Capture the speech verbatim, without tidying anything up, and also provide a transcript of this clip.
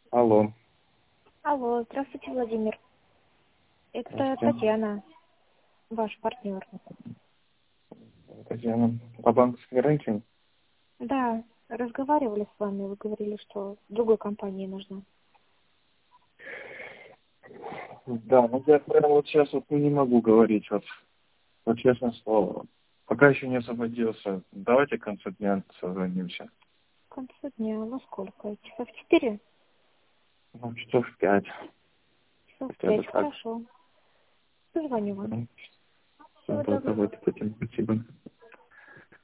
Алло. Алло, здравствуйте, Владимир. Это Здравствуйте. Татьяна, ваш партнер. Татьяна. По банковской гарантии? Да, разговаривали с вами, вы говорили, что другой компании нужна. Да, ну я прямо вот сейчас вот не могу говорить, вот, вот честное слово. Пока еще не освободился. Давайте к концу дня созвонимся. В конце дня, во сколько? Часов четыре? Ну, часов в пять. Часов Хотя бы пять, так. хорошо. Позвоню вам. Ну, Всего да, доброго. давайте, Татьяна, спасибо.